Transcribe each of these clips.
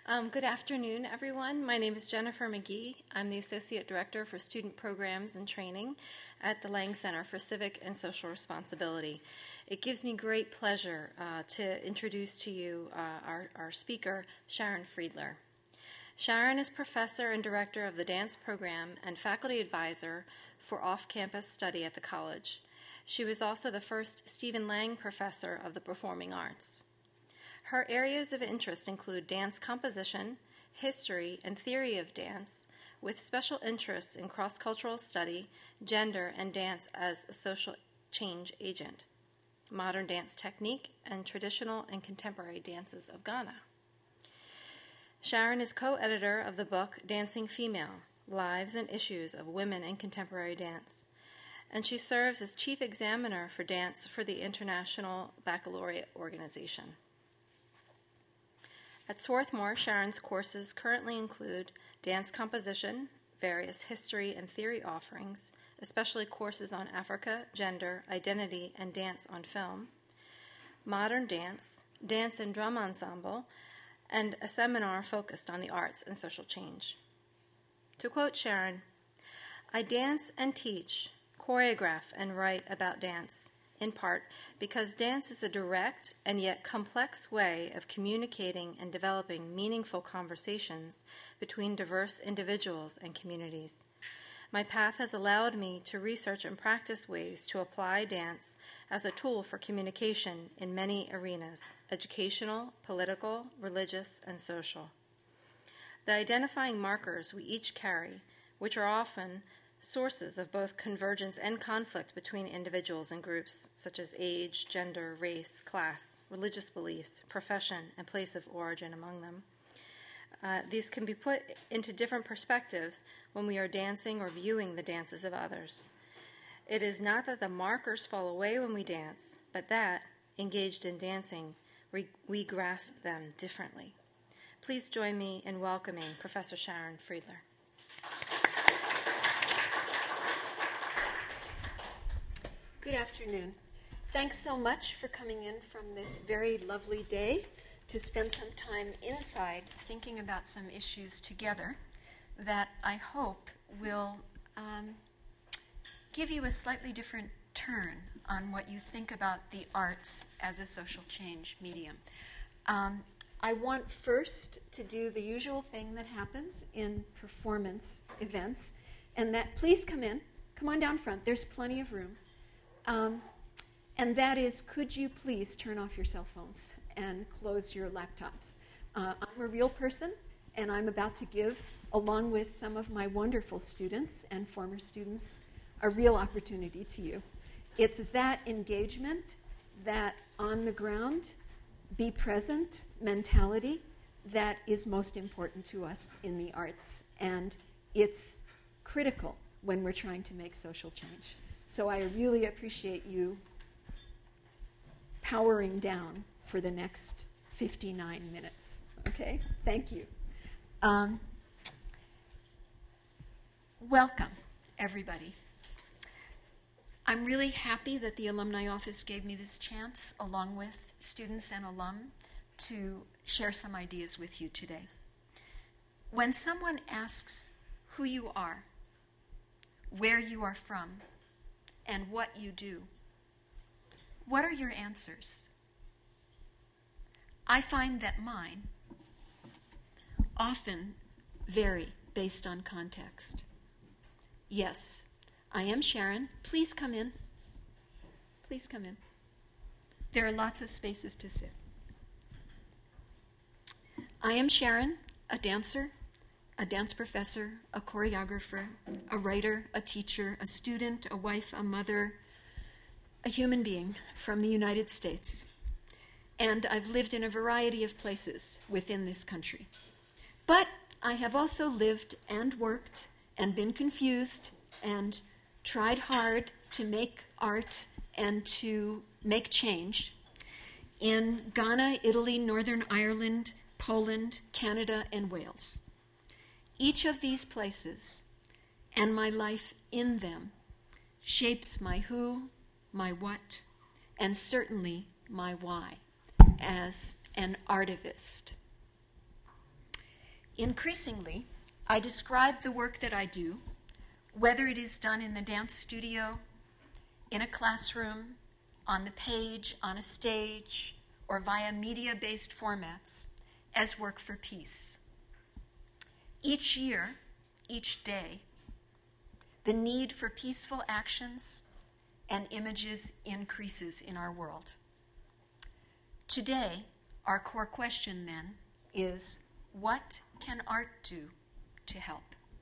Good afternoon, everyone. My name is Jennifer McGee. I'm the Associate Director for Student Programs and Training at the Lang Center for Civic and Social Responsibility. It gives me great pleasure to introduce to you our speaker, Sharon Friedler. Sharon is Professor and Director of the Dance Program and Faculty Advisor for Off-Campus Study at the college. She was also the first Stephen Lang Professor of the Performing Arts. Her areas of interest include dance composition, history, and theory of dance, with special interests in cross-cultural study, gender, and dance as a social change agent, modern dance technique, and traditional and contemporary dances of Ghana. Sharon is co-editor of the book Dancing Female: Lives and Issues of Women in Contemporary Dance, and she serves as Chief Examiner for Dance for the International Baccalaureate Organization. At Swarthmore, Sharon's courses currently include dance composition, various history and theory offerings, especially courses on Africa, gender, identity, and dance on film, modern dance, dance and drum ensemble, and a seminar focused on the arts and social change. To quote Sharon, "I dance and teach, choreograph and write about dance, in part because dance is a direct and yet complex way of communicating and developing meaningful conversations between diverse individuals and communities. My path has allowed me to research and practice ways to apply dance as a tool for communication in many arenas: educational, political, religious, and social. The identifying markers we each carry, which are often sources of both convergence and conflict between individuals and groups, such as age, gender, race, class, religious beliefs, profession, and place of origin among them. These can be put into different perspectives when we are dancing or viewing the dances of others. It is not that the markers fall away when we dance, but that, engaged in dancing, we grasp them differently." Please join me in welcoming Professor Sharon Friedler. Good afternoon. Thanks so much for coming in from this very lovely day to spend some time inside thinking about some issues together that I hope will give you a slightly different turn on what you think about the arts as a social change medium. I want first to do the usual thing that happens in performance events, and that please come on down front, there's plenty of room. And that is, could you please turn off your cell phones and close your laptops? I'm a real person, and I'm about to give, along with some of my wonderful students and former students, a real opportunity to you. It's that engagement, that on the ground, be present mentality that is most important to us in the arts. And it's critical when we're trying to make social change. So I really appreciate you powering down for the next 59 minutes. Okay? Thank you. Welcome, everybody. I'm really happy that the Alumni Office gave me this chance, along with students and alum, to share some ideas with you today. When someone asks who you are, where you are from, and what you do, what are your answers? I find that mine often vary based on context. Yes, I am Sharon. Please come in. Please come in. There are lots of spaces to sit. I am Sharon, a dancer, a dance professor, a choreographer, a writer, a teacher, a student, a wife, a mother, a human being from the United States. And I've lived in a variety of places within this country. But I have also lived and worked and been confused and tried hard to make art and to make change in Ghana, Italy, Northern Ireland, Poland, Canada, and Wales. Each of these places and my life in them shapes my who, my what, and certainly my why as an artivist. Increasingly, I describe the work that I do, whether it is done in the dance studio, in a classroom, on the page, on a stage, or via media-based formats, as work for peace. Each year, each day, the need for peaceful actions and images increases in our world. Today, our core question then is, what can art do to help?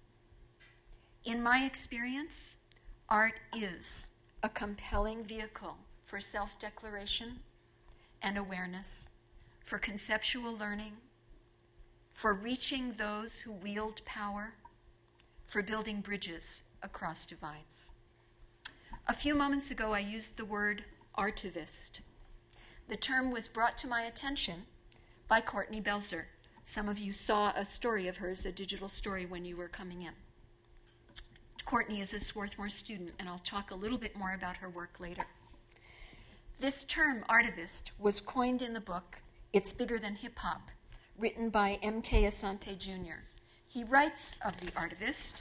In my experience, art is a compelling vehicle for self-declaration and awareness, for conceptual learning, for reaching those who wield power, for building bridges across divides. A few moments ago, I used the word artivist. The term was brought to my attention by Courtney Belzer. Some of you saw a story of hers, a digital story, when you were coming in. Courtney is a Swarthmore student, and I'll talk a little bit more about her work later. This term, artivist, was coined in the book It's Bigger Than Hip Hop, written by M.K. Asante Jr. He writes of the artivist,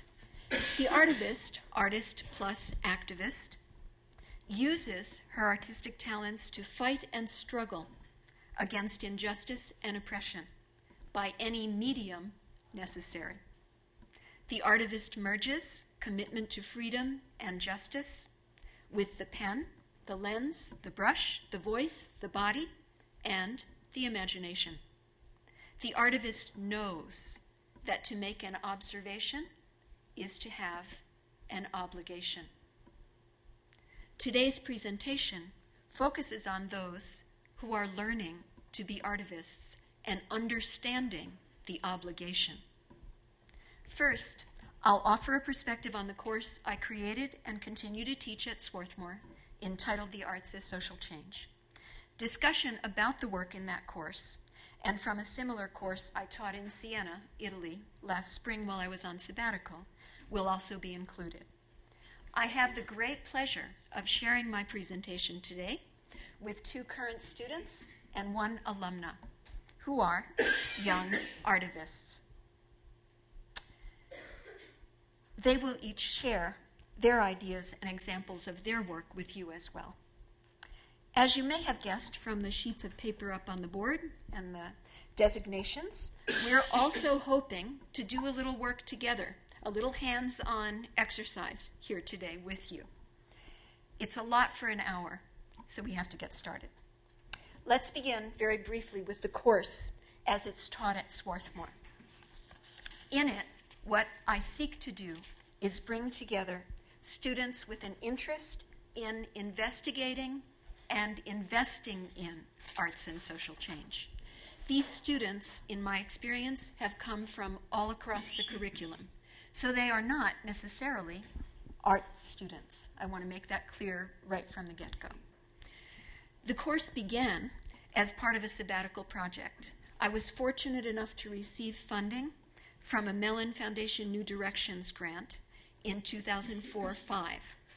artist plus activist, uses her artistic talents to fight and struggle against injustice and oppression by any medium necessary. The artivist merges commitment to freedom and justice with the pen, the lens, the brush, the voice, the body, and the imagination. The artivist knows that to make an observation is to have an obligation. Today's presentation focuses on those who are learning to be artivists and understanding the obligation. First, I'll offer a perspective on the course I created and continue to teach at Swarthmore, entitled The Arts as Social Change. Discussion about the work in that course, and from a similar course I taught in Siena, Italy, last spring while I was on sabbatical, will also be included. I have the great pleasure of sharing my presentation today with 2 current students and 1 alumna, who are young artivists. They will each share their ideas and examples of their work with you as well. As you may have guessed from the sheets of paper up on the board and the designations, we're also hoping to do a little work together, a little hands-on exercise here today with you. It's a lot for an hour, so we have to get started. Let's begin very briefly with the course as it's taught at Swarthmore. In it, what I seek to do is bring together students with an interest in investigating and investing in arts and social change. These students, in my experience, have come from all across the curriculum, so they are not necessarily art students. I want to make that clear right from the get-go. The course began as part of a sabbatical project. I was fortunate enough to receive funding from a Mellon Foundation New Directions grant in 2004-05.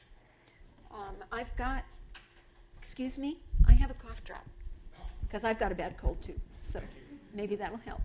I have a cough drop because I've got a bad cold too, so maybe that'll help.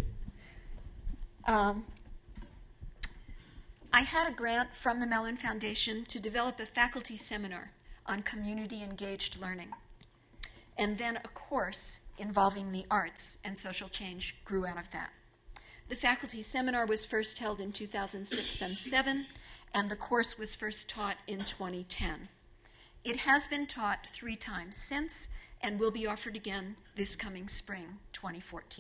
I had a grant from the Mellon Foundation to develop a faculty seminar on community-engaged learning. And then a course involving the arts and social change grew out of that. The faculty seminar was first held in 2006 and 2007, and the course was first taught in 2010. It has been taught 3 times since and will be offered again this coming spring, 2014.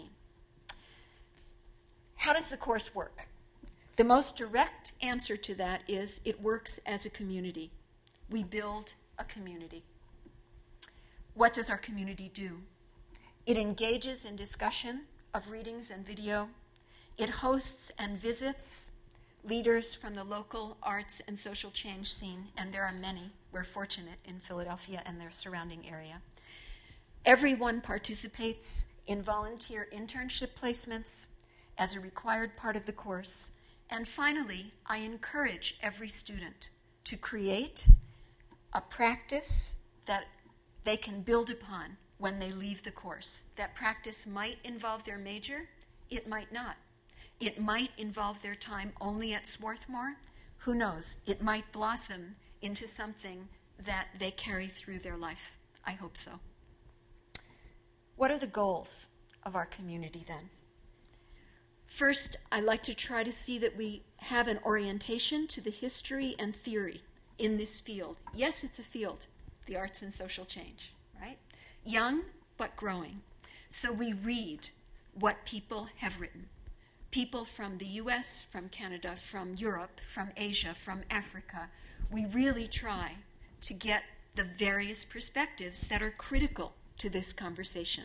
How does the course work? The most direct answer to that is it works as a community. We build a community. What does our community do? It engages in discussion of readings and video. It hosts and visits leaders from the local arts and social change scene, and there are many. We're fortunate in Philadelphia and their surrounding area. Everyone participates in volunteer internship placements as a required part of the course. And finally, I encourage every student to create a practice that they can build upon when they leave the course. That practice might involve their major, it might not. It might involve their time only at Swarthmore. Who knows? It might blossom into something that they carry through their life. I hope so. What are the goals of our community then? First, I like to try to see that we have an orientation to the history and theory in this field. Yes, it's a field, the arts and social change, right? Young, but growing. So we read what people have written. People from the US, from Canada, from Europe, from Asia, from Africa. We really try to get the various perspectives that are critical to this conversation.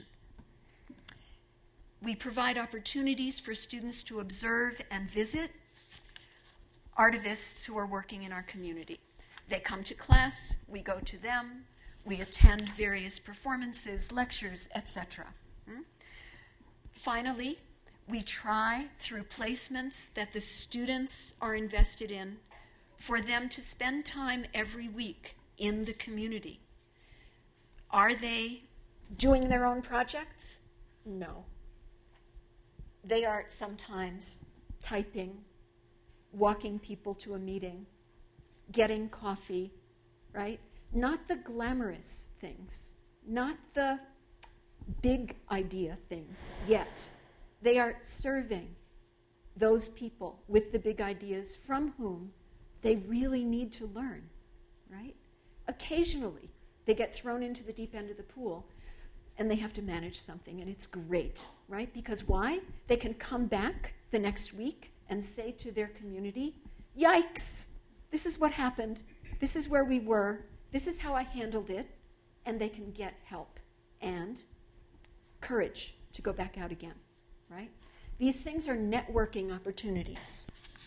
We provide opportunities for students to observe and visit artivists who are working in our community. They come to class, we go to them, we attend various performances, lectures, etc. Finally, we try through placements that the students are invested in for them to spend time every week in the community. Are they doing their own projects? No. They are sometimes typing, walking people to a meeting, getting coffee, right? Not the glamorous things, not the big idea things yet. They are serving those people with the big ideas from whom they really need to learn, right? Occasionally, they get thrown into the deep end of the pool and they have to manage something, and it's great, right? Because why? They can come back the next week and say to their community, yikes, this is what happened, this is where we were, this is how I handled it, and they can get help and courage to go back out again, right? These things are networking opportunities.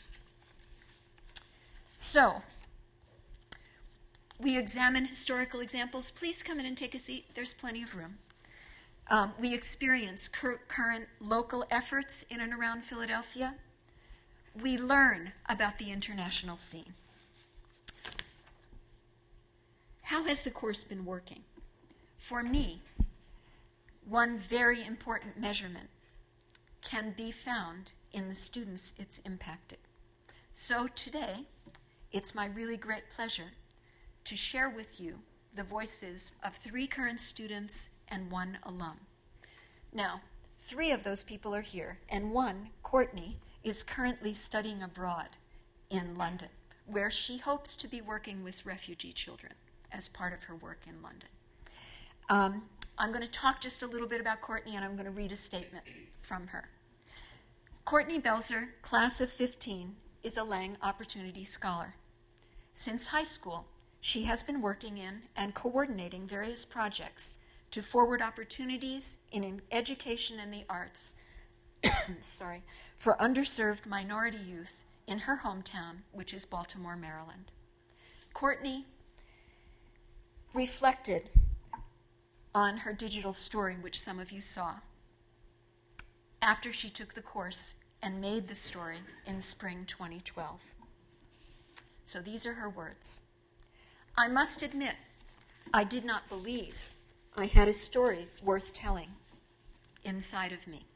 So, we examine historical examples. Please come in and take a seat. There's plenty of room. We experience current local efforts in and around Philadelphia. We learn about the international scene. How has the course been working? For me, one very important measurement can be found in the students it's impacted. So today, it's my really great pleasure to share with you the voices of 3 current students and 1 alum. Now, 3 of those people are here, and 1, Courtney, is currently studying abroad in London, where she hopes to be working with refugee children as part of her work in London. I'm going to talk just a little bit about Courtney, and I'm going to read a statement from her. Courtney Belzer, class of 15, is a Lang Opportunity Scholar. Since high school, she has been working in and coordinating various projects to forward opportunities in education and the arts for underserved minority youth in her hometown, which is Baltimore, Maryland. Courtney reflected on her digital story, which some of you saw, after she took the course and made the story in spring 2012. So these are her words. I must admit, I did not believe I had a story worth telling inside of me.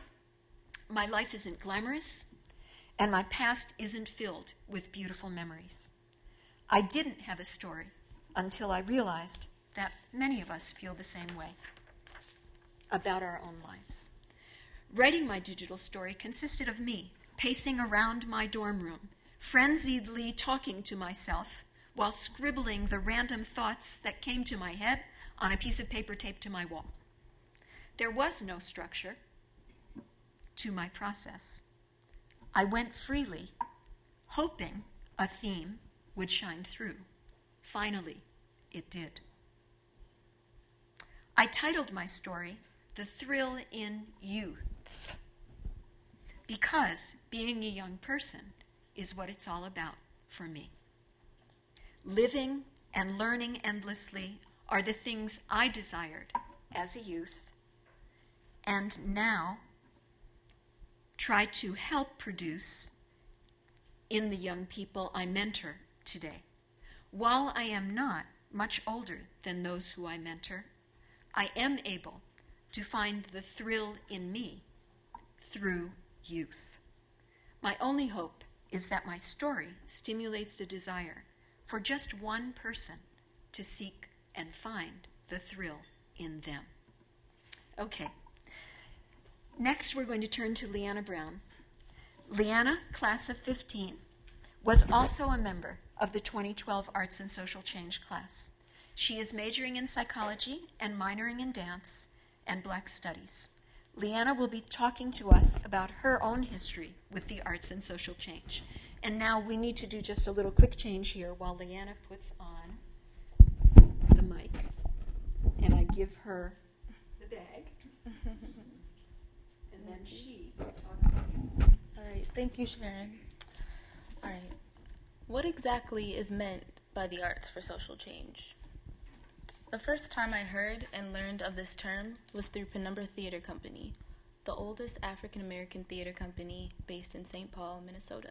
My life isn't glamorous, and my past isn't filled with beautiful memories. I didn't have a story until I realized that many of us feel the same way about our own lives. Writing my digital story consisted of me pacing around my dorm room, frenziedly talking to myself while scribbling the random thoughts that came to my head on a piece of paper taped to my wall. There was no structure to my process. I went freely, hoping a theme would shine through. Finally, it did. I titled my story, The Thrill in Youth, because being a young person is what it's all about for me. Living and learning endlessly are the things I desired as a youth, and now try to help produce in the young people I mentor today. While I am not much older than those who I mentor, I am able to find the thrill in me through youth. My only hope is that my story stimulates the desire for just one person to seek and find the thrill in them. Okay. Next, we're going to turn to Leanna Brown. Leanna, class of 15, was also a member of the 2012 Arts and Social Change class. She is majoring in psychology and minoring in dance and Black studies. Leanna will be talking to us about her own history with the arts and social change. And now we need to do just a little quick change here while Leanna puts on the mic. And I give her the bag. And then she talks to you. All right, thank you, Sharon. All right, what exactly is meant by the arts for social change? The first time I heard and learned of this term was through Penumbra Theater Company, the oldest African-American theater company based in St. Paul, Minnesota.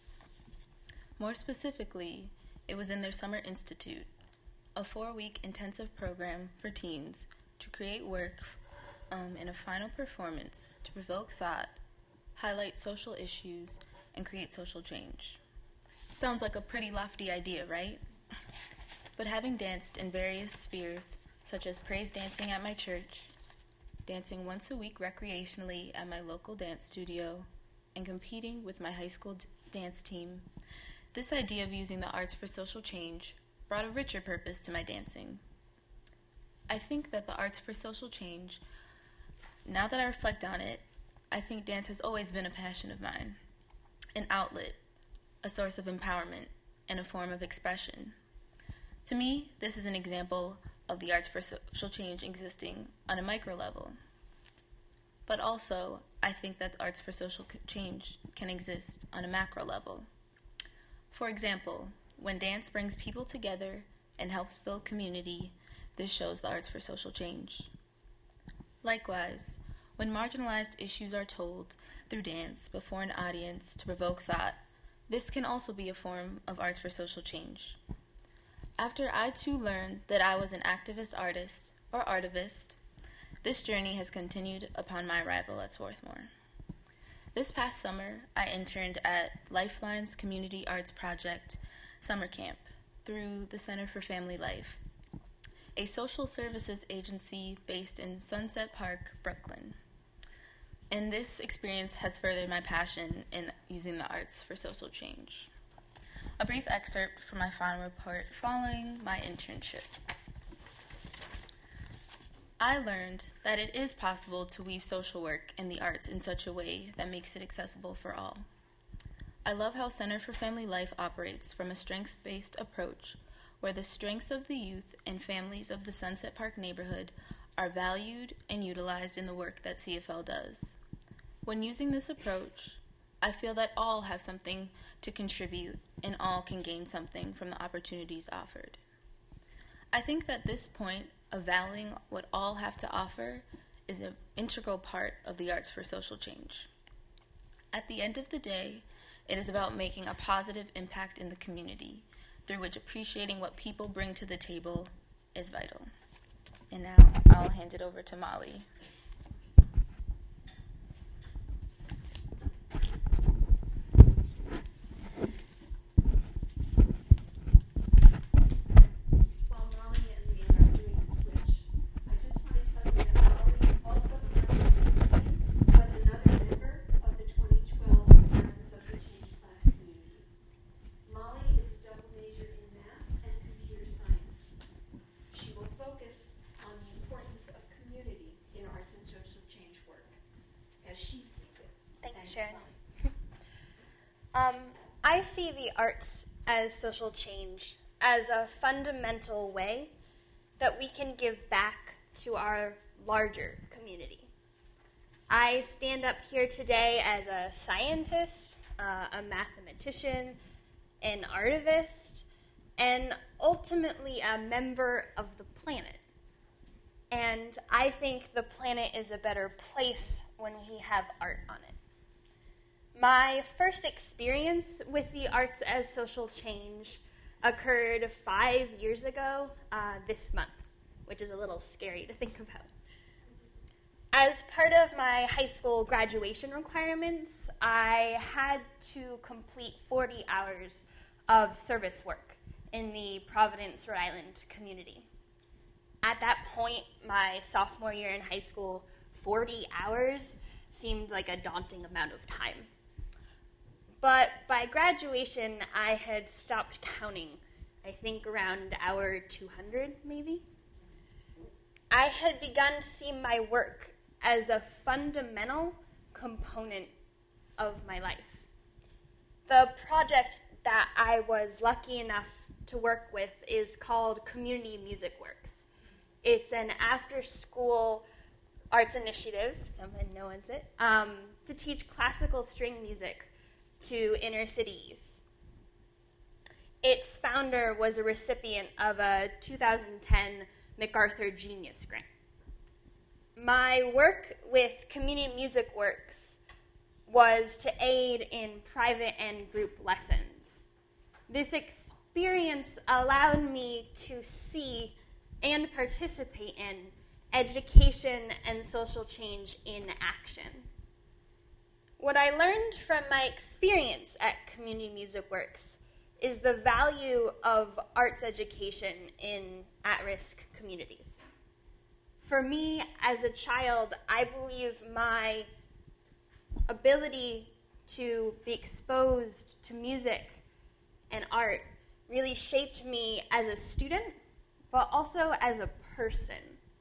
More specifically, it was in their Summer Institute, a 4-week intensive program for teens to create work in a final performance to provoke thought, highlight social issues, and create social change. Sounds like a pretty lofty idea, right? But having danced in various spheres, such as praise dancing at my church, dancing once a week recreationally at my local dance studio, and competing with my high school dance team, this idea of using the arts for social change brought a richer purpose to my dancing. I think that the arts for social change, now that I reflect on it, I think dance has always been a passion of mine, an outlet, a source of empowerment, and a form of expression. To me, this is an example of the arts for social change existing on a micro level. But also, I think that the arts for social change can exist on a macro level. For example, when dance brings people together and helps build community, this shows the arts for social change. Likewise, when marginalized issues are told through dance before an audience to provoke thought, this can also be a form of arts for social change. After I too learned that I was an activist artist, or artivist, this journey has continued upon my arrival at Swarthmore. This past summer, I interned at Lifeline's Community Arts Project Summer Camp through the Center for Family Life, a social services agency based in Sunset Park, Brooklyn. And this experience has furthered my passion in using the arts for social change. A brief excerpt from my final report following my internship. I learned that it is possible to weave social work and the arts in such a way that makes it accessible for all. I love how Center for Family Life operates from a strengths-based approach where the strengths of the youth and families of the Sunset Park neighborhood are valued and utilized in the work that CFL does. When using this approach, I feel that all have something to contribute and all can gain something from the opportunities offered. I think that this point of valuing what all have to offer is an integral part of the arts for social change. At the end of the day, it is about making a positive impact in the community, through which appreciating what people bring to the table is vital. And now I'll hand it over to Molly. I see the arts as social change as a fundamental way that we can give back to our larger community. I stand up here today as a scientist, a mathematician, an artivist, and ultimately a member of the planet. And I think the planet is a better place when we have art on it. My first experience with the arts as social change occurred 5 years ago this month, which is a little scary to think about. As part of my high school graduation requirements, I had to complete 40 hours of service work in the Providence, Rhode Island community. At that point, my sophomore year in high school, 40 hours seemed like a daunting amount of time. But by graduation, I had stopped counting, I think around hour 200 maybe. I had begun to see my work as a fundamental component of my life. The project that I was lucky enough to work with is called Community Music Works. It's an after-school arts initiative, someone knows it, to teach classical string music to inner city youth. Its founder was a recipient of a 2010 MacArthur Genius Grant. My work with Community Music Works was to aid in private and group lessons. This experience allowed me to see and participate in education and social change in action. What I learned from my experience at Community Music Works is the value of arts education in at-risk communities. For me, as a child, I believe my ability to be exposed to music and art really shaped me as a student, but also as a person.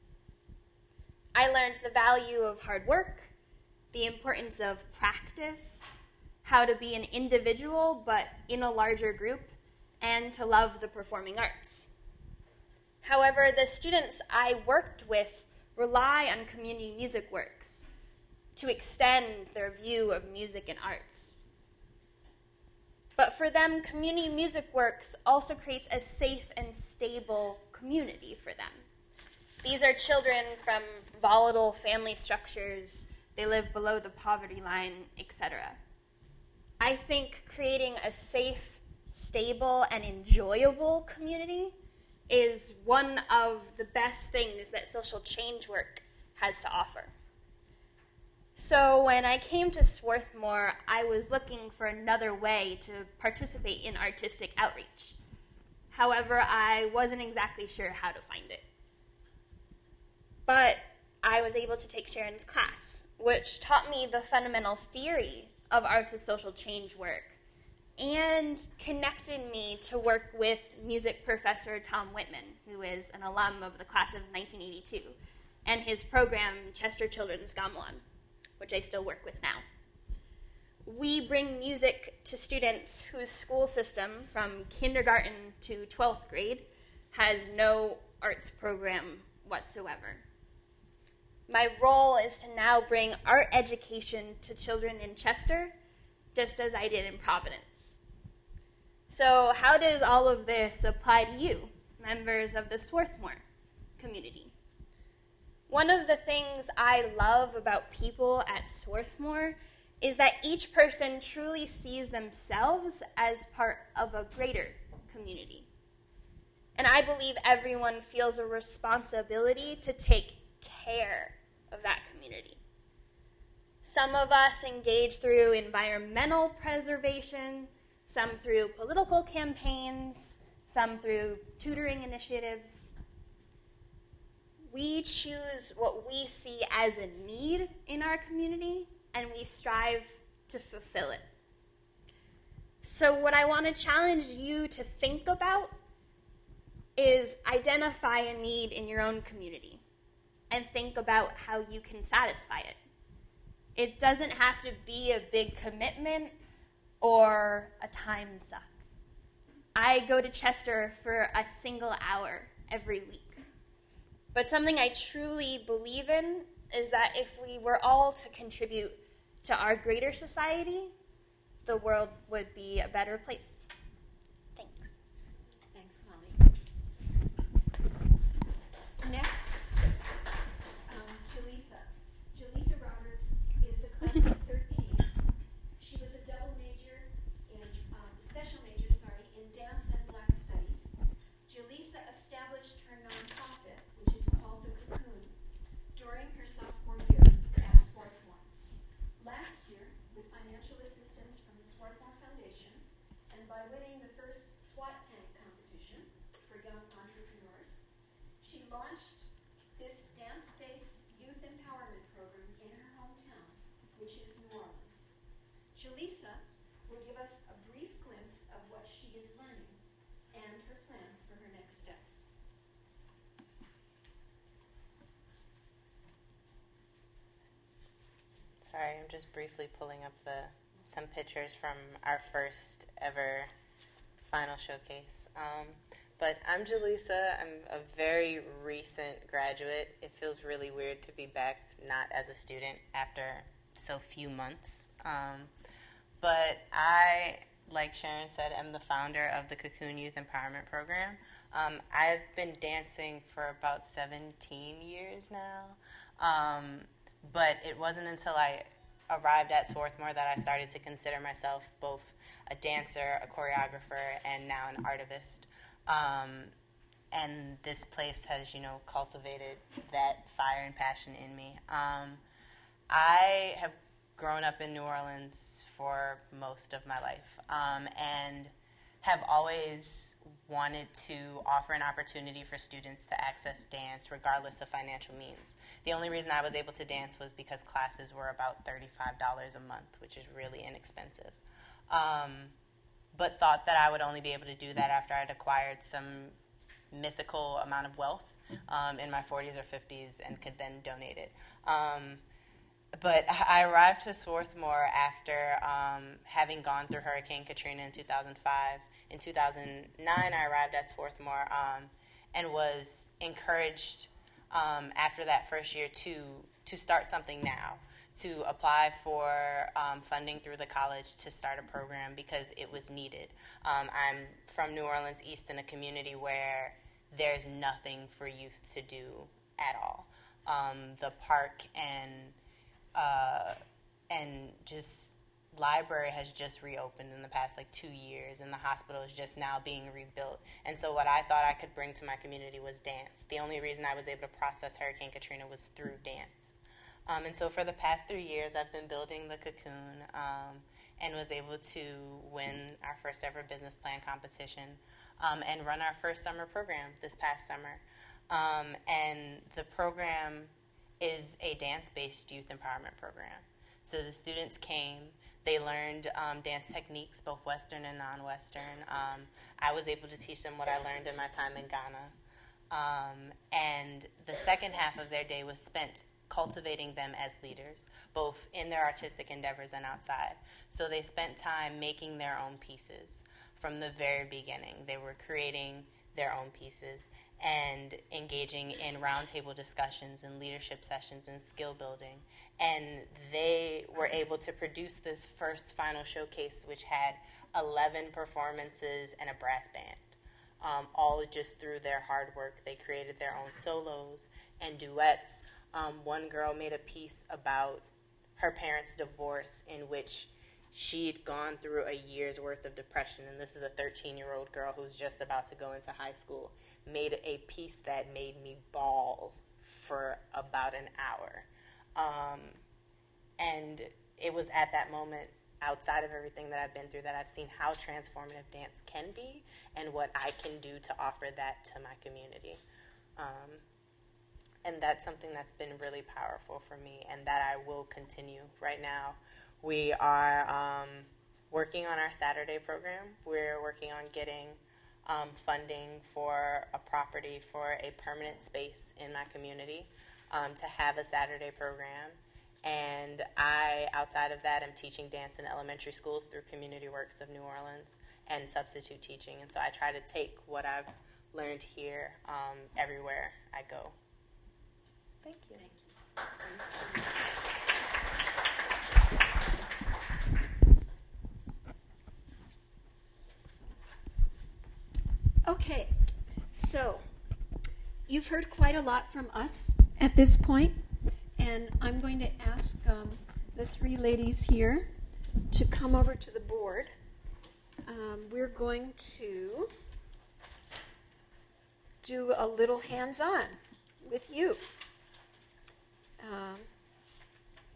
I learned the value of hard work, the importance of practice, how to be an individual but in a larger group, and to love the performing arts. However, the students I worked with rely on Community Music Works to extend their view of music and arts. But for them, Community Music Works also creates a safe and stable community for them. These are children from volatile family structures, they live below the poverty line, etc. I think creating a safe, stable, and enjoyable community is one of the best things that social change work has to offer. So when I came to Swarthmore, I was looking for another way to participate in artistic outreach. However, I wasn't exactly sure how to find it. But I was able to take Sharon's class, which taught me the fundamental theory of arts as social change work and connected me to work with music professor Tom Whitman, who is an alum of the class of 1982, and his program, Chester Children's Gamelan, which I still work with now. We bring music to students whose school system, from kindergarten to 12th grade, has no arts program whatsoever. My role is to now bring art education to children in Chester, just as I did in Providence. So how does all of this apply to you, members of the Swarthmore community? One of the things I love about people at Swarthmore is that each person truly sees themselves as part of a greater community. And I believe everyone feels a responsibility to take care of that community. Some of us engage through environmental preservation, some through political campaigns, some through tutoring initiatives. We choose what we see as a need in our community, and we strive to fulfill it. So what I want to challenge you to think about is identify a need in your own community and think about how you can satisfy it. It doesn't have to be a big commitment or a time suck. I go to Chester for a single hour every week. But something I truly believe in is that if we were all to contribute to our greater society, the world would be a better place. Thanks. Thanks, Molly. Next, Jaleesa. Jaleesa Roberts is the class of 13. She was a double major in special major, in dance and Black studies. Jaleesa established her nonprofit, which is called The Cocoon, during her sophomore year. by winning the first SWAT tank competition for young entrepreneurs, she launched this dance-based youth empowerment program in her hometown, which is New Orleans. Jaleesa will give us a brief glimpse of what she is learning and her plans for her next steps. Sorry, I'm just briefly pulling up some pictures from our first ever final showcase. But I'm Jaleesa. I'm a very recent graduate. It feels really weird to be back not as a student after so few months. But I, like Sharon said, am the founder of the Cocoon Youth Empowerment Program. I've been dancing for about 17 years now. But it wasn't until I arrived at Swarthmore that I started to consider myself both a dancer, a choreographer, and now an artivist. And this place has, cultivated that fire and passion in me. I have grown up in New Orleans for most of my life, and have always wanted to offer an opportunity for students to access dance regardless of financial means. The only reason I was able to dance was because classes were about $35 a month, which is really inexpensive. But thought that I would only be able to do that after I'd acquired some mythical amount of wealth in my 40s or 50s and could then donate it. But I arrived to Swarthmore after having gone through Hurricane Katrina in 2005. In 2009, I arrived at Swarthmore and was encouraged after that first year to start something now, to apply for funding through the college to start a program because it was needed. I'm from New Orleans East, in a community where there's nothing for youth to do at all. The park and just library has just reopened in the past 2 years, and the hospital is just now being rebuilt. And so what I thought I could bring to my community was dance. The only reason I was able to process Hurricane Katrina was through dance. And so for the past 3 years, I've been building the Cocoon and was able to win our first ever business plan competition and run our first summer program this past summer. And the program is a dance-based youth empowerment program. So the students came, they learned dance techniques, both Western and non-Western. I was able to teach them what I learned in my time in Ghana. And the second half of their day was spent cultivating them as leaders, both in their artistic endeavors and outside. So they spent time making their own pieces from the very beginning. They were creating their own pieces and engaging in roundtable discussions and leadership sessions and skill building. And they were able to produce this first final showcase, which had 11 performances and a brass band, all just through their hard work. They created their own solos and duets. One girl made a piece about her parents' divorce, in which she'd gone through a year's worth of depression, and this is a 13-year-old girl who's just about to go into high school, made a piece that made me bawl for about an hour. And it was at that moment, outside of everything that I've been through, that I've seen how transformative dance can be and what I can do to offer that to my community. And that's something that's been really powerful for me and that I will continue. Right now, we are working on our Saturday program. We're working on getting funding for a property for a permanent space in my community to have a Saturday program. And I, outside of that, am teaching dance in elementary schools through Community Works of New Orleans and substitute teaching. And so I try to take what I've learned here everywhere I go. Thank you. Okay, so you've heard quite a lot from us at this point, and I'm going to ask the three ladies here to come over to the board. We're going to do a little hands-on with you.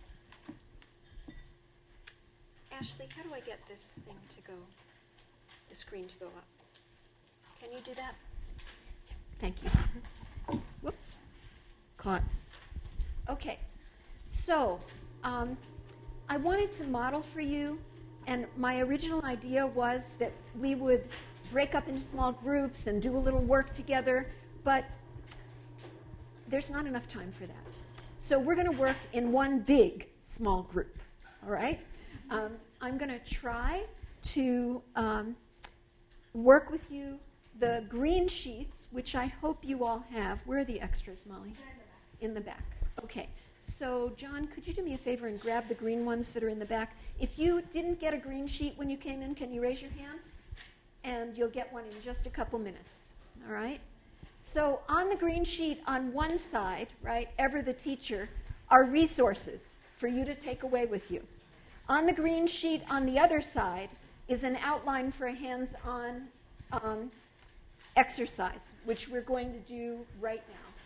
Ashley, how do I get this thing to go? the screen to go up. Can you do that? Thank you. Whoops. Caught. Okay. So, I wanted to model for you, and my original idea was that we would break up into small groups and do a little work together, but there's not enough time for that. So we're going to work in one big small group, all right? I'm going to try to work with you the green sheets, which I hope you all have. Where are the extras, Molly? In the back. Okay. So, John, could you do me a favor and grab the green ones that are in the back? If you didn't get a green sheet when you came in, can you raise your hand? And you'll get one in just a couple minutes, all right? So on the green sheet on one side, right, ever the teacher, are resources for you to take away with you. On the green sheet on the other side is an outline for a hands-on exercise, which we're going to do right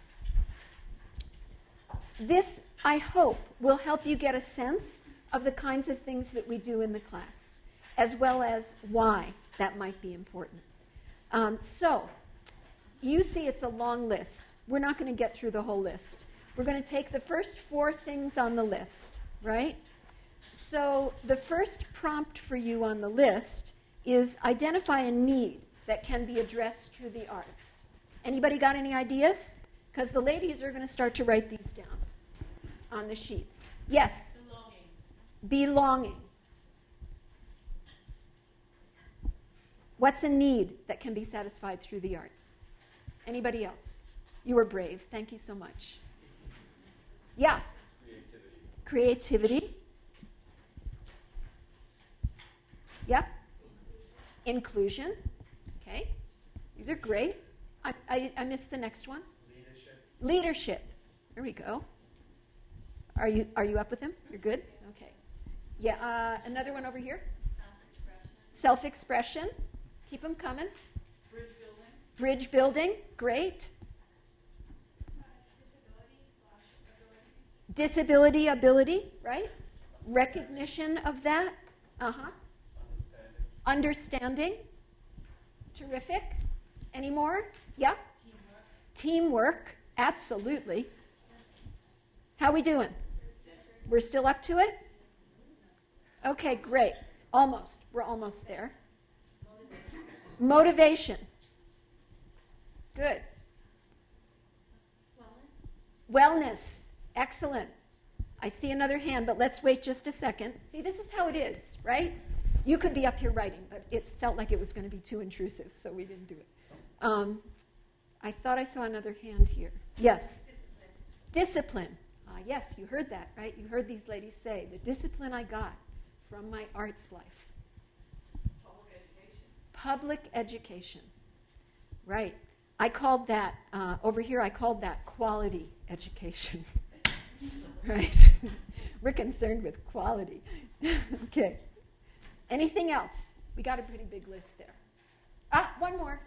now. This, I hope, will help you get a sense of the kinds of things that we do in the class, as well as why that might be important. So, you see it's a long list. We're not going to get through the whole list. We're going to take the first 4 things on the list, right? So the first prompt for you on the list is identify a need that can be addressed through the arts. Anybody got any ideas? Because the ladies are going to start to write these down on the sheets. Yes? Belonging. What's a need that can be satisfied through the arts? Anybody else? You were brave. Thank you so much. Yeah? Creativity. Yeah? Inclusion. Okay. These are great. I missed the next one. Leadership. There we go. Are you up with them? You're good? Okay. Yeah, another one over here. Self-expression. Keep them coming. Bridge building. Great. Disability ability, right? Recognition of that. Uh-huh. Understanding. Terrific. Any more? Yeah? Teamwork. Absolutely. How we doing? We're still up to it? Okay, great. Almost. We're almost there. Motivation. Good. Wellness. Excellent. I see another hand, but let's wait just a second. See, this is how it is, right? You could be up here writing, but it felt like it was going to be too intrusive, so we didn't do it. I thought I saw another hand here. Yes? Discipline. Yes, you heard that, right? You heard these ladies say, the discipline I got from my arts life. Public education. Right. I called that, over here, I called that quality education. Right? We're concerned with quality. Okay. Anything else? We got a pretty big list there. One more.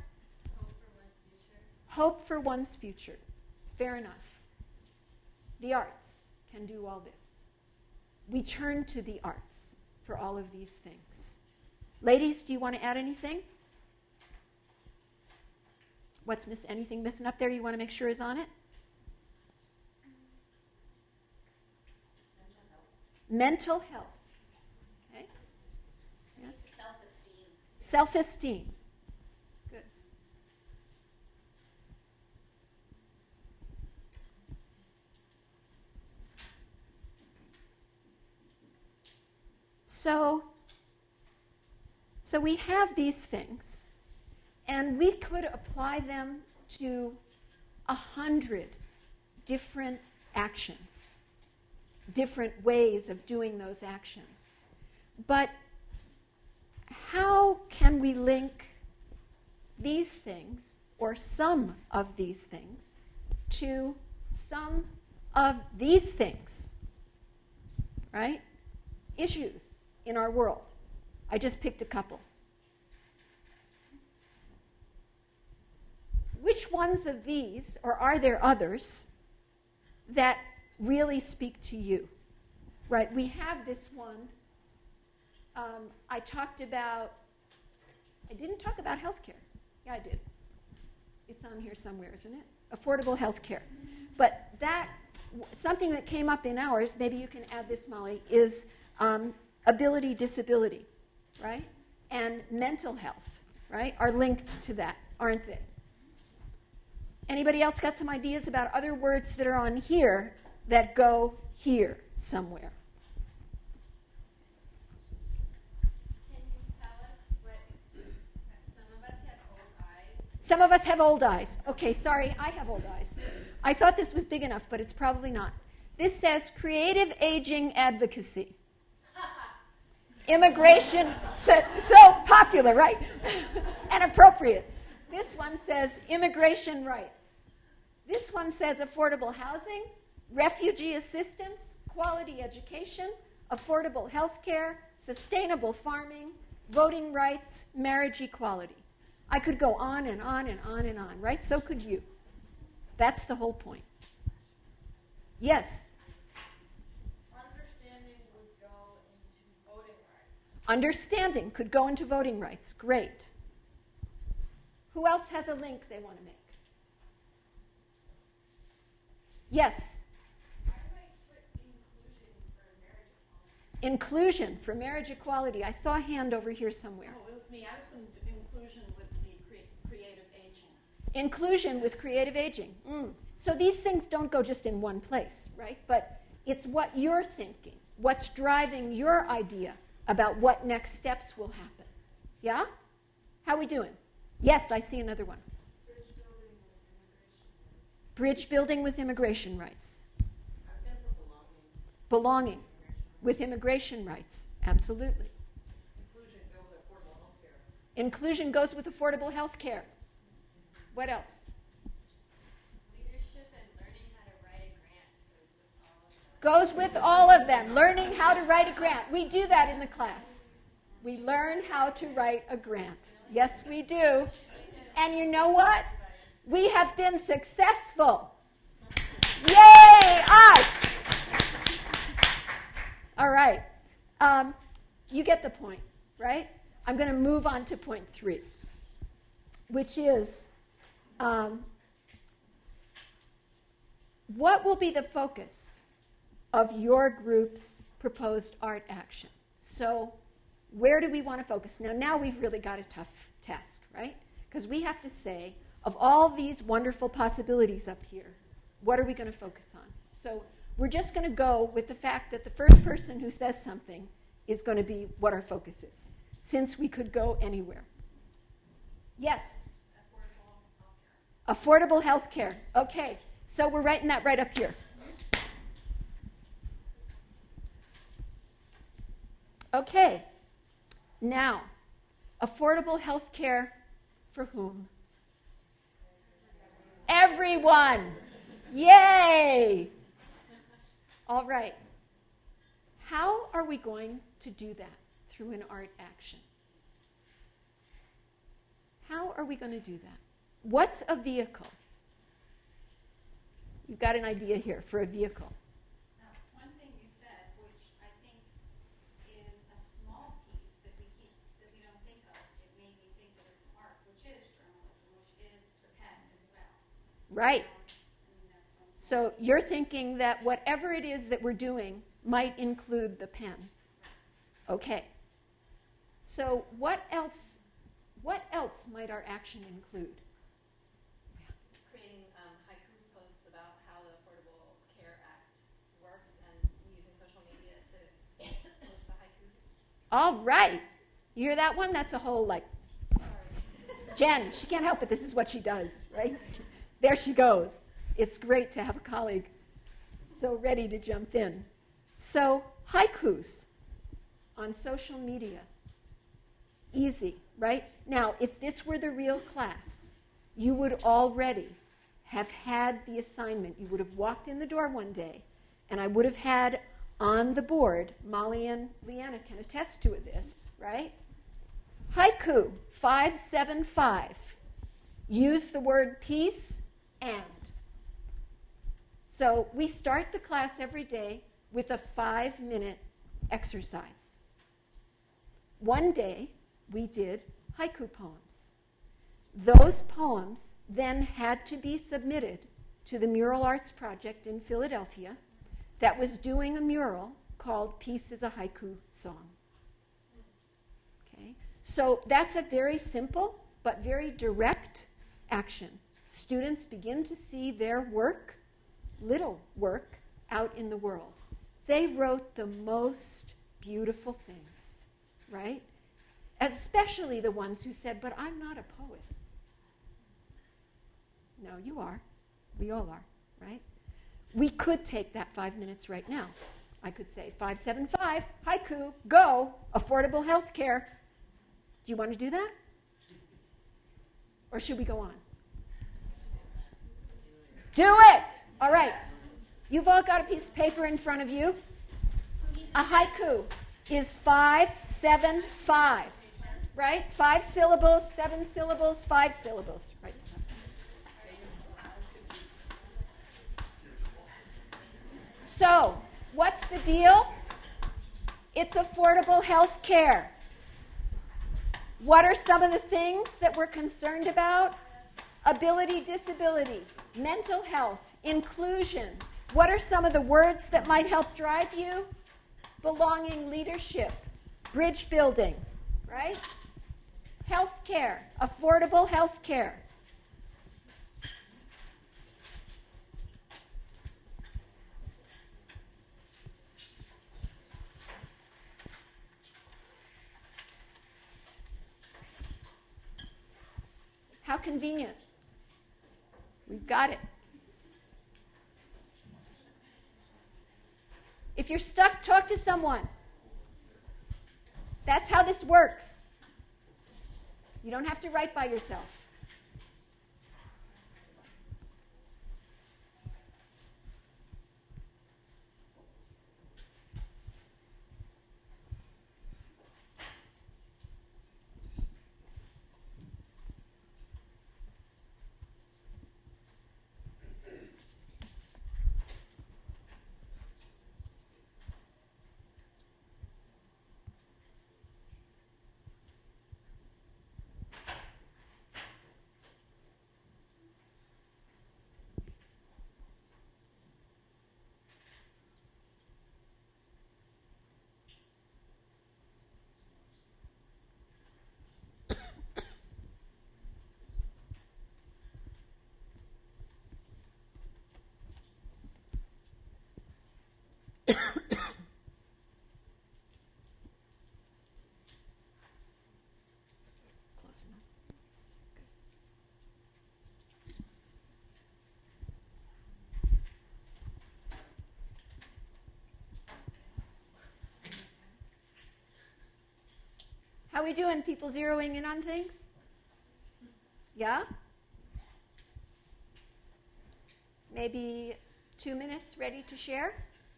Hope for one's future. Fair enough. The arts can do all this. We turn to the arts for all of these things. Ladies, do you want to add anything? Anything missing up there you want to make sure is on it? Mental health. Okay. Yeah. Self-esteem. Good. So we have these things, and we could apply them to 100 different actions, different ways of doing those actions. But how can we link these things, or some of these things, to some of these things, right? Issues in our world. I just picked a couple. Which ones of these, or are there others, that really speak to you? Right, we have this one. I talked about I didn't talk about health care. Yeah, I did. It's on here somewhere, isn't it? Affordable health care. But something that came up in ours, maybe you can add this, Molly, is ability, disability, right? And mental health, right, are linked to that, aren't they? Anybody else got some ideas about other words that are on here that go here somewhere? Can you tell us what some of us have old eyes? Some of us have old eyes. Okay, sorry, I have old eyes. I thought this was big enough, but it's probably not. This says creative aging advocacy. Immigration, so popular, right? And appropriate. This one says immigration rights. This one says affordable housing, refugee assistance, quality education, affordable health care, sustainable farming, voting rights, marriage equality. I could go on and on and on and on, right? So could you. That's the whole point. Yes? Understanding would go into voting rights. Understanding could go into voting rights. Great. Who else has a link they want to make? Yes? Why do I put Inclusion for marriage equality. I saw a hand over here somewhere. Oh, it was me. I was going to do inclusion with the creative aging. Inclusion with creative aging. So these things don't go just in one place, right? But it's what you're thinking, what's driving your idea about what next steps will happen. Yeah? How are we doing? Yes, I see another one. Bridge building with immigration rights. I was going to put belonging. Belonging with immigration rights. Absolutely. Inclusion goes with affordable health care. Inclusion goes with affordable health care. What else? leadership and learning how to write a grant goes with all of them. Goes with all of them. Learning how to write a grant. We do that in the class. We learn how to write a grant. Yes, we do. And you know what? We have been successful. Yay, us! All right. You get the point, right? I'm going to move on to point 3, which is what will be the focus of your group's proposed art action? So where do we want to focus? Now we've really got a tough task, right? Because we have to say, of all these wonderful possibilities up here, what are we going to focus on? So we're just going to go with the fact that the first person who says something is going to be what our focus is, since we could go anywhere. Yes? Affordable health care. Okay, so we're writing that right up here. Okay, now, affordable health care for whom? Everyone. Yay! All right. How are we going to do that through an art action? How are we going to do that? What's a vehicle? You've got an idea here for a vehicle. Now, one thing you said, which I think is a small piece that we don't think of, it made me think that it's art, which is journalism, which is the pen as well. Right. And that's one small So you're thinking that whatever it is that we're doing might include the pen. Okay. So what else might our action include? Creating haiku posts about how the Affordable Care Act works and using social media to post the haikus. All right. You hear that one? That's a whole, Jen, she can't help it. This is what she does, right? There she goes. It's great to have a colleague so ready to jump in. So, haikus on social media. Easy, right? Now, if this were the real class, you would already have had the assignment. You would have walked in the door one day, and I would have had on the board, Molly and Leanna can attest to this, right? Haiku 575. Use the word peace and. So we start the class every day with a 5-minute exercise. One day we did haiku poems. Those poems then had to be submitted to the Mural Arts Project in Philadelphia that was doing a mural called Peace is a Haiku Song. Okay? So that's a very simple but very direct action. Students begin to see their work, little work, out in the world. They wrote the most beautiful things, right? Especially the ones who said, but I'm not a poet. No, you are. We all are, right? We could take that 5 minutes right now. I could say 575, haiku, go, affordable health care. Do you want to do that? Or should we go on? Do it! All right. You've all got a piece of paper in front of you. A haiku is 575, right? 5 syllables, 7 syllables, 5 syllables, right? So, what's the deal? It's affordable health care. What are some of the things that we're concerned about? Ability, disability, mental health, inclusion. What are some of the words that might help drive you? Belonging, leadership, bridge building, right? Health care, affordable health care. How convenient. We've got it. If you're stuck, talk to someone. That's how this works. You don't have to write by yourself. How we doing? People zeroing in on things? Yeah? Maybe 2 minutes ready to share?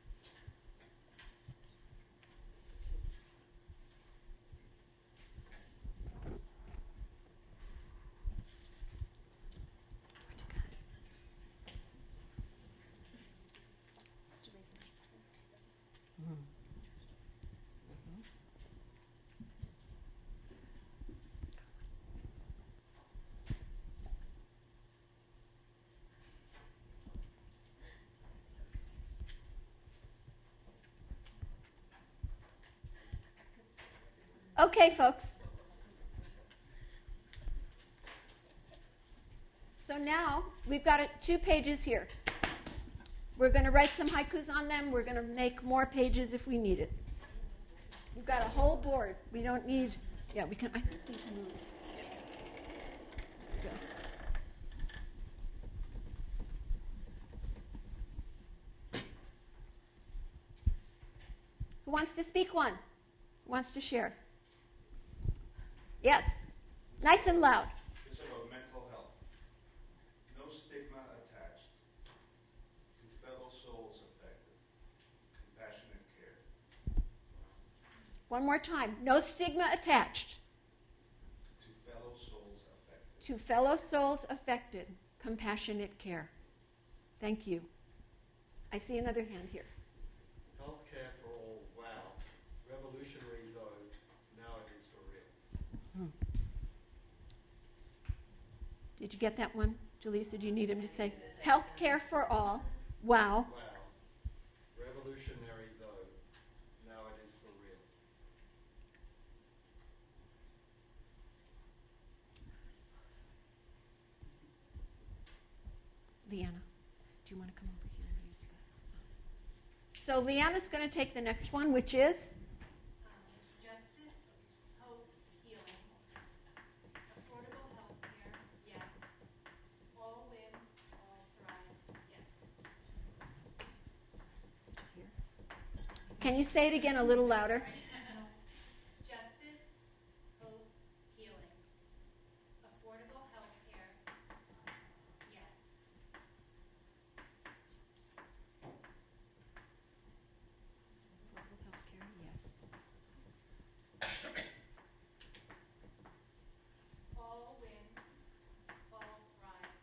Okay, folks. So now we've got 2 pages here. We're going to write some haikus on them. We're going to make more pages if we need it. We've got a whole board. We don't need, yeah, we can, I think we can move. Go. Who wants to speak one? Who wants to share? Yes. Nice and loud. It's about mental health. No stigma attached to fellow souls affected. Compassionate care. One more time. No stigma attached. To fellow souls affected. To fellow souls affected. Compassionate care. Thank you. I see another hand here. Healthcare for all. Wow. Revolutionary though. Now it is for real. Did you get that one, Jaleesa? Do you need him to say health care for all? Wow. Wow. Revolutionary, though. Now it is for real. Leanna, do you want to come over here and use that? So Leanna's going to take the next one, which is? Justice, hope, healing. Affordable health care, yes. All win, all thrive, yes. Can you say it again a little louder? Justice, hope, healing. Affordable health care, yes. All win, all thrive,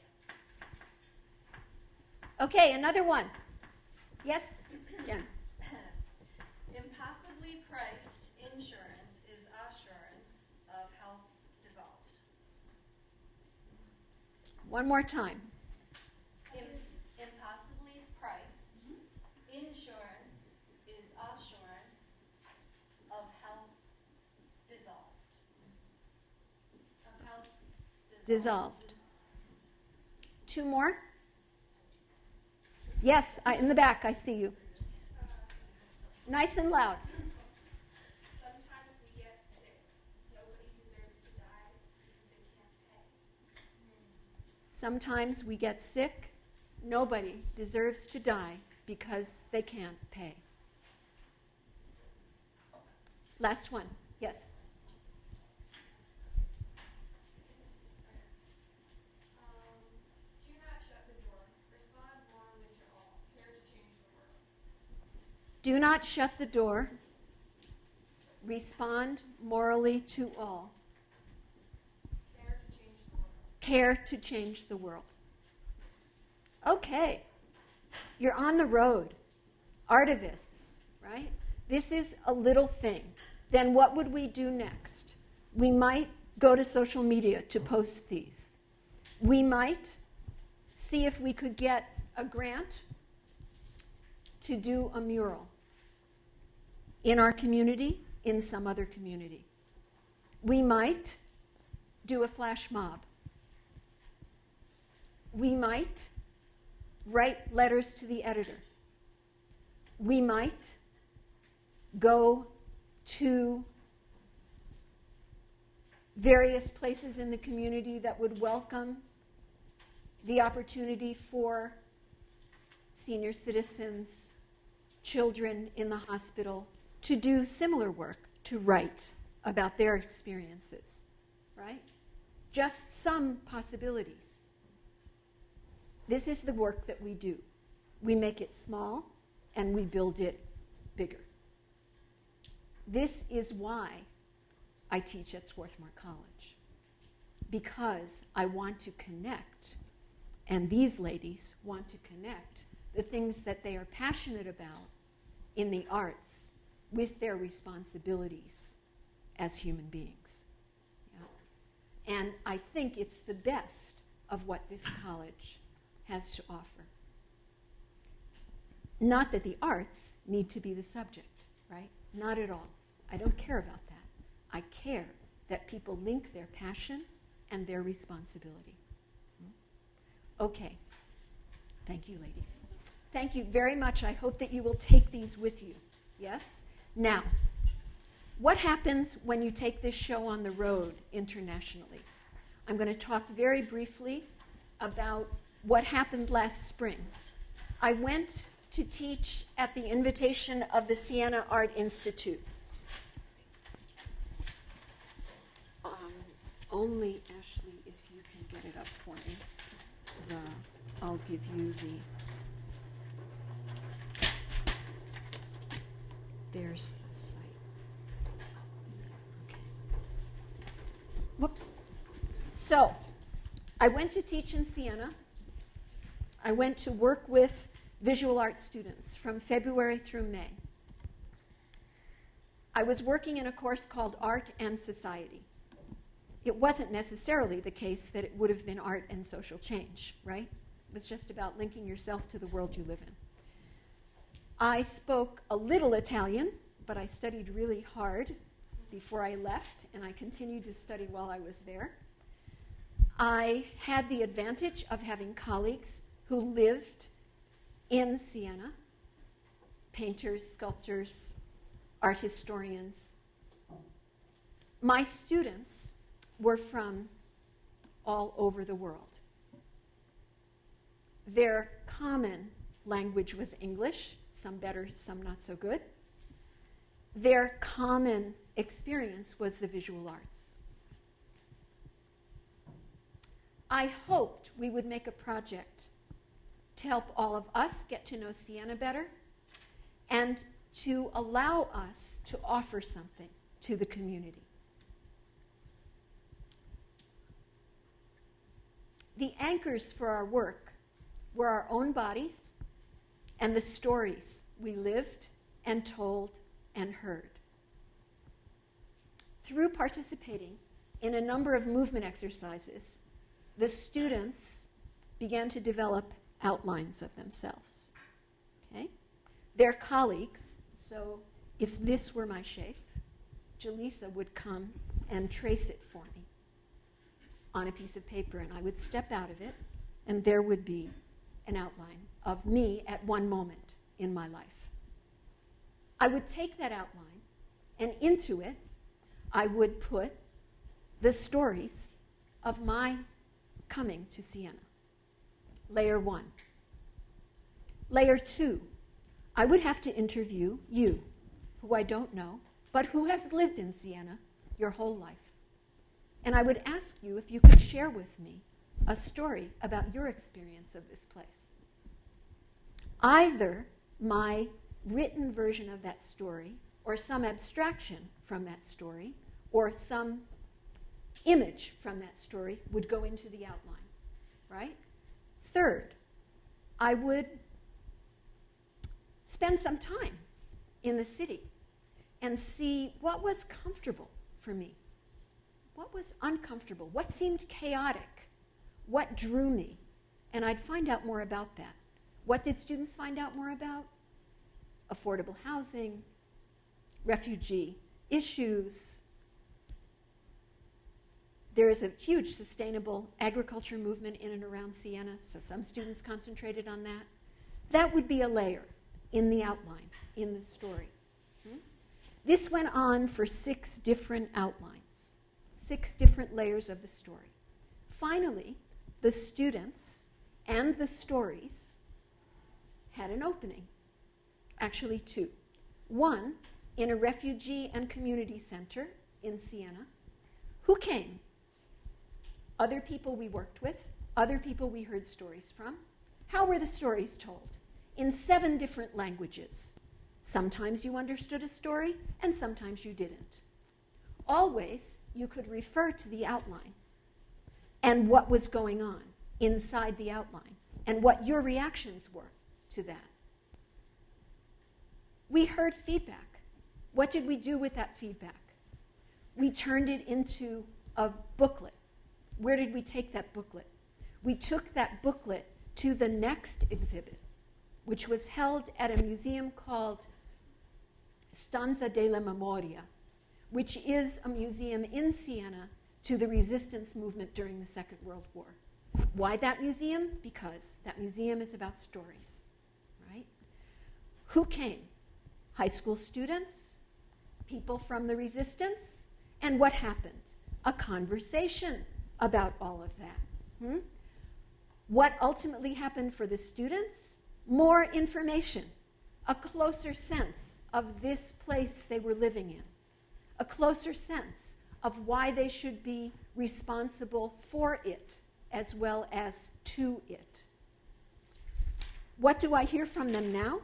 yes. Okay, another one. Yes, Jen. Impossibly priced insurance is assurance of health dissolved. One more time. Impossibly priced insurance is assurance of health dissolved. Of health Dissolved. Two more. Yes, in the back, I see you. Nice and loud. Sometimes we get sick. Nobody deserves to die because they can't pay. Sometimes we get sick. Nobody deserves to die because they can't pay. Last one. Yes. Do not shut the door. Respond morally to all. Care to change the world. Do not shut the door. Respond morally to all. Care to change the world. Care to change the world. Okay. You're on the road. Artivists, right? This is a little thing. Then what would we do next? We might go to social media to post these. We might see if we could get a grant to do a mural in our community, in some other community. We might do a flash mob. We might write letters to the editor. We might go to various places in the community that would welcome the opportunity for senior citizens, children in the hospital, to do similar work, to write about their experiences, right? Just some possibilities. This is the work that we do. We make it small and we build it bigger. This is why I teach at Swarthmore College, because I want to connect, and these ladies want to connect the things that they are passionate about in the arts with their responsibilities as human beings. Yeah? And I think it's the best of what this college has to offer. Not that the arts need to be the subject, right? Not at all. I don't care about that. I care that people link their passion and their responsibility. Okay. Thank you, ladies. Thank you very much. I hope that you will take these with you. Yes? Now, what happens when you take this show on the road internationally? I'm going to talk very briefly about what happened last spring. I went to teach at the invitation of the Siena Art Institute. Only, Ashley, if you can get it up for me, I'll give you there's the site. Okay. Whoops. So, I went to teach in Siena. I went to work with visual art students from February through May. I was working in a course called Art and Society. it wasn't necessarily the case that it would have been art and social change, right? It was just about linking yourself to the world you live in. I spoke a little Italian, but I studied really hard before I left, and I continued to study while I was there. I had the advantage of having colleagues who lived in Siena, painters, sculptors, art historians. My students were from all over the world. Their common language was English, some better, some not so good. Their common experience was the visual arts. I hoped we would make a project to help all of us get to know Siena better and to allow us to offer something to the community. The anchors for our work were our own bodies and the stories we lived and told and heard. Through participating in a number of movement exercises, the students began to develop outlines of themselves. Okay? Their colleagues, so if this were my shape, Jaleesa would come and trace it for me on a piece of paper, and I would step out of it, and there would be an outline of me at one moment in my life. I would take that outline, and into it, I would put the stories of my coming to Siena. Layer 1. Layer 2, I would have to interview you, who I don't know, but who has lived in Siena your whole life. And I would ask you if you could share with me a story about your experience of this place. Either my written version of that story, or some abstraction from that story, or some image from that story would go into the outline, right? Third, I would spend some time in the city and see what was comfortable for me, what was uncomfortable, what seemed chaotic, what drew me, and I'd find out more about that. What did students find out more about? Affordable housing, refugee issues. There is a huge sustainable agriculture movement in and around Siena, so some students concentrated on that. That would be a layer in the outline, in the story. This went on for 6 different outlines, 6 different layers of the story. Finally, the students and the stories had an opening, actually 2. One in a refugee and community center in Siena. Who came? Other people we worked with, other people we heard stories from. How were the stories told? In 7 different languages. Sometimes you understood a story, and sometimes you didn't. Always, you could refer to the outline and what was going on inside the outline and what your reactions were to that. We heard feedback. What did we do with that feedback? We turned it into a booklet. Where did we take that booklet? We took that booklet to the next exhibit, which was held at a museum called Stanza della Memoria, which is a museum in Siena to the resistance movement during the Second World War. Why that museum? Because that museum is about stories, right? Who came? High school students, people from the resistance, and what happened? A conversation about all of that. What ultimately happened for the students? More information, a closer sense of this place they were living in, a closer sense of why they should be responsible for it as well as to it. What do I hear from them now?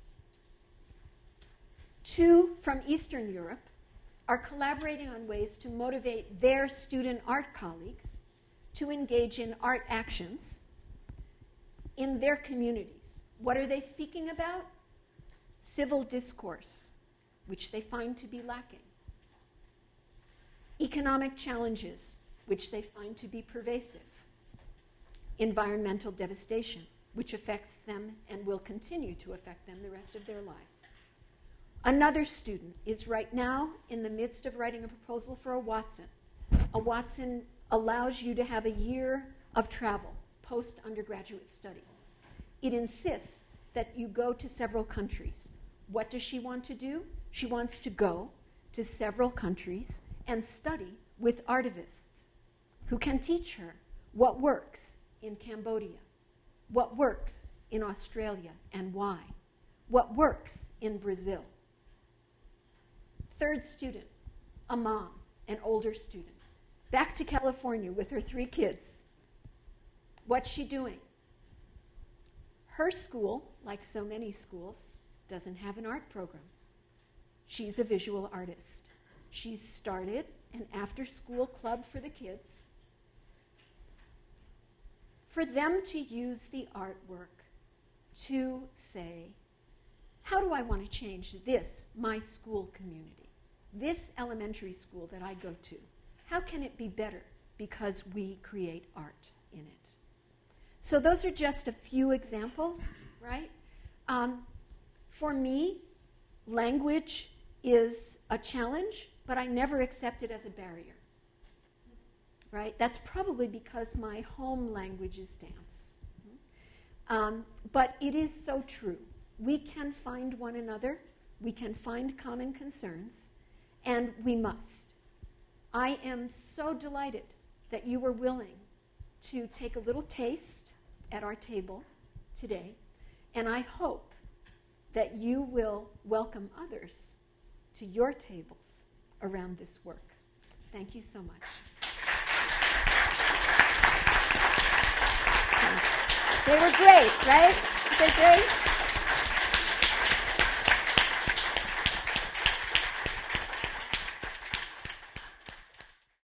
2 from Eastern Europe are collaborating on ways to motivate their student art colleagues to engage in art actions in their communities. What are they speaking about? Civil discourse, which they find to be lacking. Economic challenges, which they find to be pervasive. Environmental devastation, which affects them and will continue to affect them the rest of their lives. Another student is right now in the midst of writing a proposal for a Watson. A Watson allows you to have a year of travel, post-undergraduate study. It insists that you go to several countries. What does she want to do? She wants to go to several countries and study with artivists who can teach her what works in Cambodia, what works in Australia and why, what works in Brazil. Third student, a mom, an older student, back to California with her 3 kids. What's she doing? Her school, like so many schools, doesn't have an art program. She's a visual artist. She's started an after-school club for the kids for them to use the artwork to say, how do I want to change this, my school community, this elementary school that I go to? How can it be better because we create art in it? So those are just a few examples, right? For me, language is a challenge, but I never accept it as a barrier. Right? That's probably because my home language is dance. But it is so true. We can find one another, we can find common concerns, and we must. I am so delighted that you were willing to take a little taste at our table today, and I hope that you will welcome others to your tables around this work. Thank you so much. They were great, right? They great?